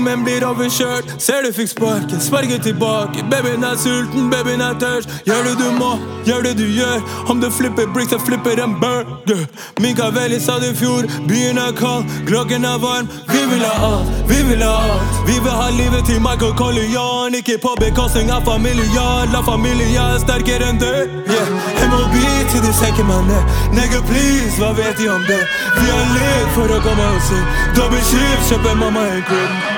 men blir overkjørt. Ser du fikk sparket, sparket tilbake. Babyen er sulten, babyen er tørst. Gjør det du må, gjør det du gjør. Om du flipper bricks, jeg flipper en burger. Mikaeli sa det i fjor, byen er kald, klokken er varm. Vi vil ha alt, vi vil ha alt. Vi vil ha livet til Michael Corleone. Ikke på bekostning av familien. La familien er sterkere enn det. MLB til de senker meg ned. Nigga please, hva vet de om det? Vi har litt for å komme og si. Dobbelt skift, kjøper mamma en kutt.